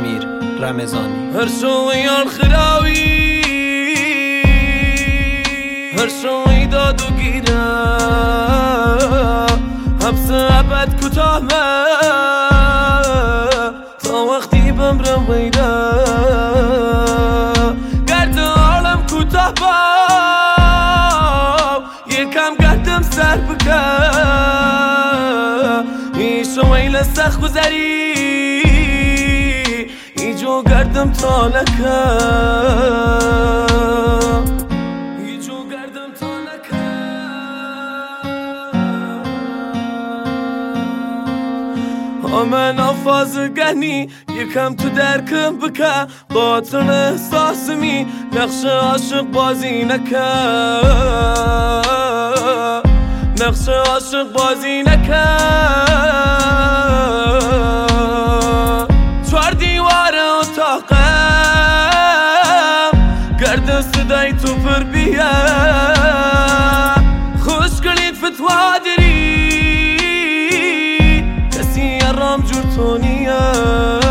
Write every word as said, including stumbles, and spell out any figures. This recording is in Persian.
امیر رمضانی. هر شویان خراوی هر شوی داد و گیره حبس ابد کوتاه تا وقتی بمرم غیره گرد عالم کوتاه با یکم گردم سر بکه این شوی لسخ گذری ایجو گردم تا لکه من آفاز گنی یکم تو درکم بکه باطن احساسمی نقش عاشق بازی نکه نقش عاشق بازی نکه چوار دیوار اتاقم گرد صدای تو پر بیه خوش کلید فتوا داری رام جور تو نیه